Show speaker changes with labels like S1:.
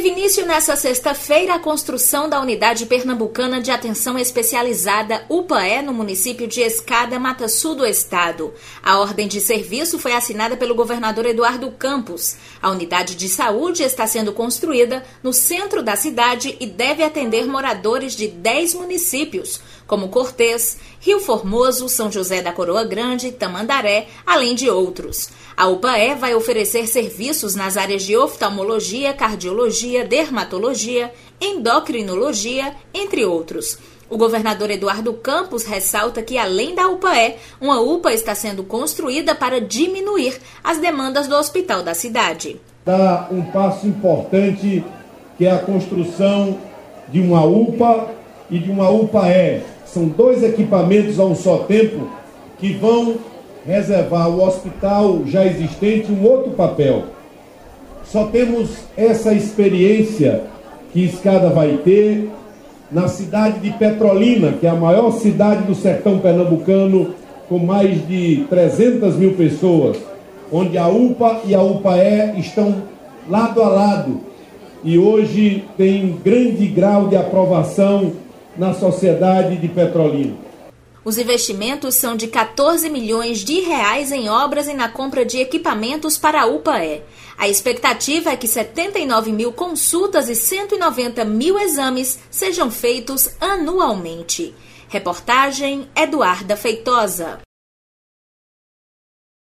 S1: Teve início nesta sexta-feira a construção da Unidade Pernambucana de Atenção Especializada, UPAE, no município de Escada, Mata Sul do estado. A ordem de serviço foi assinada pelo governador Eduardo Campos. A unidade de saúde está sendo construída no centro da cidade e deve atender moradores de 10 municípios, como Cortês, Rio Formoso, São José da Coroa Grande, Tamandaré, além de outros. A UPAE vai oferecer serviços nas áreas de oftalmologia, cardiologia, dermatologia, endocrinologia, entre outros. O governador Eduardo Campos ressalta que, além da UPAE, uma UPA está sendo construída para diminuir as demandas do hospital da cidade.
S2: Dá um passo importante, que é a construção de uma UPA e de uma UPAE. São 2 equipamentos a um só tempo que vão reservar ao hospital já existente um outro papel. Só temos essa experiência que Escada vai ter na cidade de Petrolina, que é a maior cidade do sertão pernambucano, com mais de 300 mil pessoas, onde a UPA e a UPAE estão lado a lado e hoje tem grande grau de aprovação na sociedade de Petrolina.
S1: Os investimentos são de 14 milhões de reais em obras e na compra de equipamentos para a UPAE. A expectativa é que 79 mil consultas e 190 mil exames sejam feitos anualmente. Reportagem Eduarda Feitosa.